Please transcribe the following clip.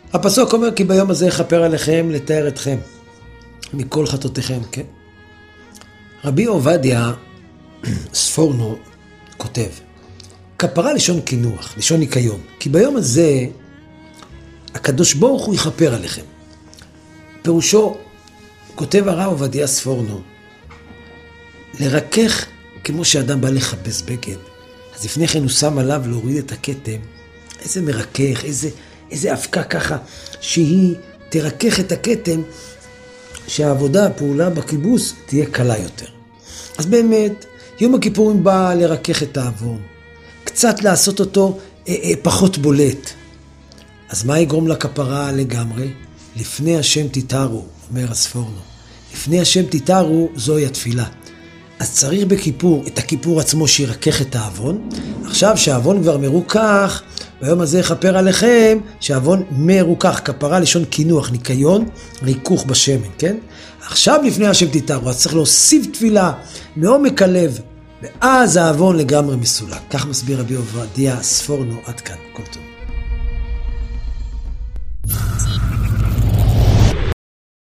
הפסוק אומר כי ביום הזה יכפר עליכם לתאר אתכם מכל חטאותיכם, כן? רבי עובדיה ספורנו כותב, כפרה לשון קינוח, לשון ניקיון, כי ביום הזה הקדוש ברוך הוא יכפר עליכם. פירושו, כותב הרב עובדיה ספורנו, לרכך כמו שאדם בא לחפש בגד, אז לפני כן הוא שם עליו להוריד את הכתם, איזה מרכך, איזה אבקה ככה, שהיא תרכך את הכתם, שהעבודה, הפעולה בכיבוס תהיה קלה יותר. אז באמת, יום הכיפורים בא לרכך את העוון, קצת לעשות אותו פחות בולט. אז מה יגרום לכפרה לגמרי? לפני השם תתארו, אומר הספורנו. לפני השם תתארו, זוהי התפילה. אז צריך בכיפור, את הכיפור עצמו שירכך את העוון. עכשיו שהעוון כבר מרוכך, ביום הזה יכפר עליכם, שהעוון מרוכך, כפרה לשון קינוח, ניקיון, ריכוך בשמן, כן? עכשיו לפני השם תתארו, אז צריך להוסיף תפילה מעומק הלב, ואז העוון לגמרי מסולק. כך מסביר רבי עובדיה ספורנו, עד כאן, כל טוב.